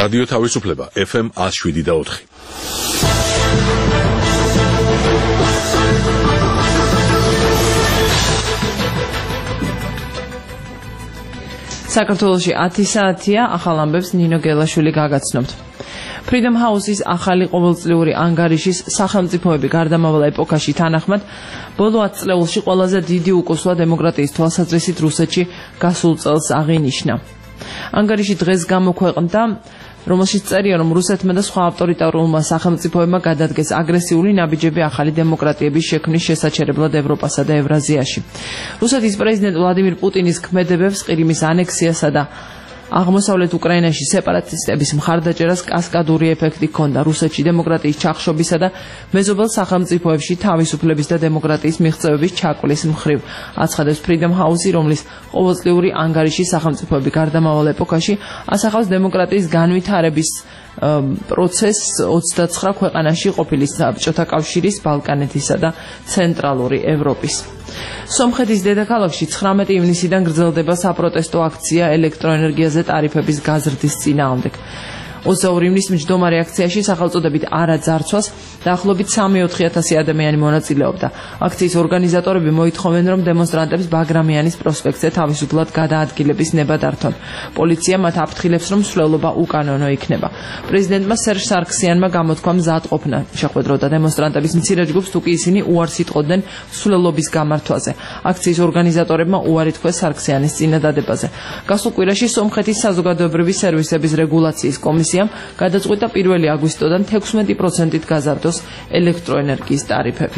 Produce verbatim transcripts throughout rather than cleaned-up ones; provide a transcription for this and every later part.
რადიო თავისუფლება ეფ ემ one oh seven და four. საქართველოში ათი საათია, ახალ ამბებს ნინო გელაშვილი გაგაცნობთ. Freedom House-ის ახალი ყოველწლიური ანგარიშის სახელმწიფოები გარდამავალ ეპოქაში თანახმად ბოლო ათ წლეულში ყველაზე დიდი უკუსვა დემოკრატიის თვალსაზრისით რუსეთში გასულ წელს აღინიშნა. ანგარიში დღეს გამოქვეყნდა, რომელშიც წერია, რომ რუსეთმა და სხვა ავტორიტარულმა სახელმწიფოებმა გადადგეს აგრესიული ნაბიჯები ახალი დემოკრატიების შექმნის შესაჩერებლად ევროპასა და ევრაზიაში. რუსეთის პრეზიდენტ ვლადიმირ პუტინის ქმედებებს ყირიმის ანექსიასა და აღმოსავლეთ უკრაინაში სეპარატისტების მხარდაჭერას კასკადური ეფექტი ჰქონდა რუსეთში დემოკრატიის ჩახშობისა და მეზობელ სახელმწიფოებში თავისუფლების და დემოკრატიის მიღწევების ჩაკვლის მხრივ, აცხადებს Freedom House-ი, რომლის ყოველწლიური ანგარიში სახელმწიფოები გარდამავალ ეპოქაში ასახავს დემოკრატიის განვითარების პროცესს ოცდაცხრა ქვეყანაში ყოფილი საბჭოთა კავშირის, ბალკანეთისა და ცენტრალური ევროპის. სომხეთის დედაქალაქში ცხრამეტი ივნისიდან გრძელდება საპროტესტო აქცია ელექტროენერგიაზე ტარიფების გაზრდის წინააღმდეგ. ოცდაორი ივნისის მჯდომარე აქციაში სახელწოდებით არა ძარცვას დაახლოებით სამი-ოთხი ათასი ადამიანი მონაწილეობდა. აქციის ორგანიზატორები მოითხოვენ, რომ დემონსტრანტებს ბაგრამიანის პროსპექტზე თავისუფლად გადაადგილების ნება დართონ. პოლიცია მათ აფრთხილებს, რომ მსვლელობა უკანონო იქნება. პრეზიდენტმა სერჟ სარქსიანმა გამოთქვა მზადყოფნა შეხვედროდა დემონსტრანტების მცირე ჯგუფს, თუ კი ისინი უარს იტყოდნენ მსვლელობის გამართვაზე. აქციის ორგანიზატორებმა უარი თქვეს სარქსიანის წინადადებაზე. გასულ კვირაში სომხეთის საზოგადოებრივი სერვისების რეგულაციის კომისია გადაწყვიტა პირველი აგვისტოდან თექვსმეტი პროცენტით გაზარდოს ელექტროენერგიის ტარიფები.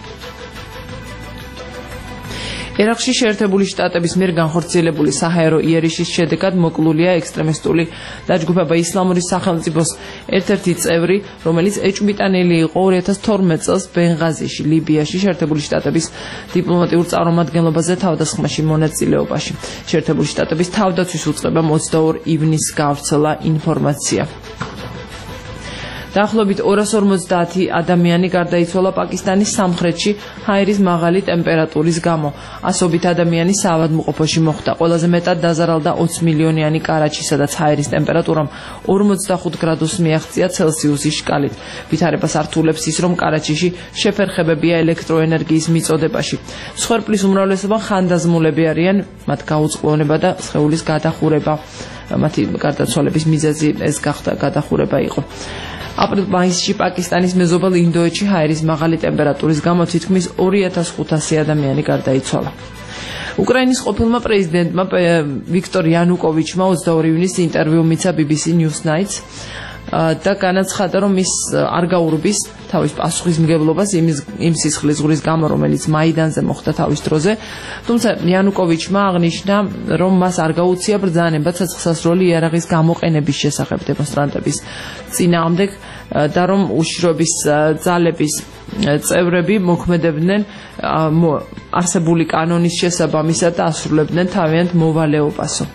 ერაყში შეერთებული შტატების მიერ განხორციელებული საჰაერო იერიშის შედეგად მოკლულია ექსტრემისტული დაჯგუფება ისლამური სახელმწიფოს ერთ-ერთი წევრი, რომელიც ეჭვმიტანილი იყო ორი ათას თორმეტ წელს ბენღაზიში, ლიბიაში შეერთებული შტატების დიპლომატიურ წარმომადგენლობაზე თავდასხმაში მონაწილეობაში. შეერთებული შტატების თავდაცვის უწყებამ ოცდაორი ივნისს გაავრცელა ინფორმაცია. დაახლოებით ორას ორმოცდაათი ადამიანი გარდაიცვალა პაკისტანის სამხრეთში ჰაერის მაღალი ტემპერატურის გამო. ასობით ადამიანი საავადმყოფოში მოხვდა. ყველაზე მეტად დაზარალდა ოცი მილიონიანი კარაჩი, სადაც ჰაერის ტემპერატურამ ორმოცდახუთ გრადუსს მიაღწია ცელსიუსის შკალით. ვითარებას ართულებს ის, რომ კარაჩიში შეფერხებებია ელექტროენერგიის მიწოდებაში. მსხვერპლის უმრავლესობა ხანდაზმულები არიან, მათ გაუწყლონება და სხეულის გადახურება. მათი გარდაცვალების მიზეზი ეს გახდა გადახურება იყო. აპრილ-მაისში პაკისტანის მეზობელ ინდოეთში ჰაერის მაღალი ტემპერატურის გამო თითქმის ორი ათას ხუთასი ადამიანი გარდაიცვალა. უკრაინის ყოფილმა პრეზიდენტმა ვიქტორ იანუკოვიჩმა ოცდაორი ივნისს ინტერვიუ მიცა ბი ბი სი News Nights და განაცხადა, რომ ის არ გაურბის თავის პასუხისმგებლობას იმ სისხლის ზღვრის გამო, რომელიც მაიდანზე მოხდა თავის დროზე. თუმცა იანუკოვიჩმა აღნიშნა, რომ მას არ გაუწია ბრძანება ცეცხლსასროლი იარაღის გამოყენების შესახებ დემონსტრანტების წინააღმდეგ და რომ უშიშროების ძალების წევრები მოქმედებდნენ არსებული კანონის შესაბამისად და ასრულებდნენ თავიანთ მოვალეობასო.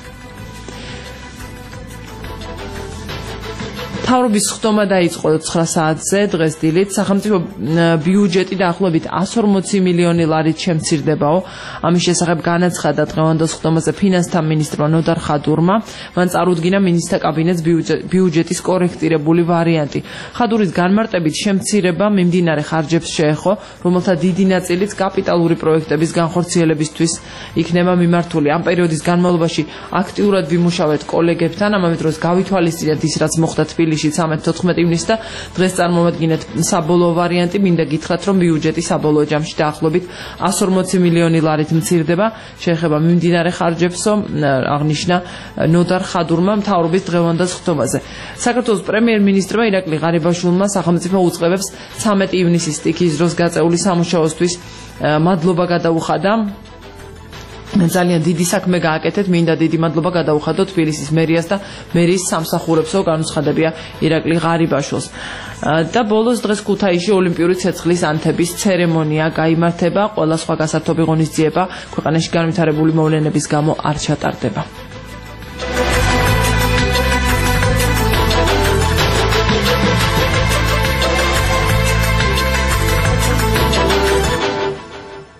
მთავრობის ხდომა დაიწყო ცხრა საათზე დღეს დილით. სახელმწიფო ბიუჯეტი დაახლოებით εκατს ორმოცი მილიონი ლარით შემცირდებაო. ამის შესახებ განაცხადა დღევანდელ ხდომაზე ფინანსთა მინისტრმა ნოდარ ხადურმა. მან წარუდგინა მინისტრთა კაბინეტს ბიუჯეტის კორექტირებული ვარიანტი. ხადურის განმარტებით შემცირება მიმდინარე ხარჯებს შეეხო, რომელთა დიდი ნაწილიც კაპიტალური პროექტების განხორციელებისთვის იქნება მიმართული. ამ პერიოდის განმავლობაში აქტიურად ვიმუშავეთ კოლეგებთან, ამავე დროს გავითვალისწინეთ ის, რაც მოხდა თბილისში თერთმეტი ივნისს და დღეს წარმოვადგინეთ საბოლოო ვარიანტი. მინდა გითხრათ, რომ ბიუჯეტი საბოლოო ჯამში დაახლოებით εκατს ორმოცი მილიონი ლარით მცირდება. შეეხება მიმდინარე ხარჯებსო, აღნიშნა ნოდარ ხადურმა მთავრობის დღევანდელ ხდომაზე. საქართველოს პრემიერ-მინისტრმა ირაკლი ღარიბაშვილმა სახელმწიფო უწყებებს ცამეტი ივნისის სტიქიის დროს გაწეული სამუშაოსთვის მადლობა გადაუხადა. ძალიან დიდი საქმე გააკეთეთ, მინდა დიდი მადლობა გადაუხადოთ თბილისის მერიას და მერიის სამსახურებსო, განუცხადებია ირაკლი ღარიბაშვილს. და ბოლოს დღეს ქუთაისში ოლიმპიური ცეცხლის ანთების ცერემონია გაიმართება. ყველა სხვა გასართობი ღონისძიება ქვეყანაში განვითარებული მოვლენების გამო არ ჩატარდება.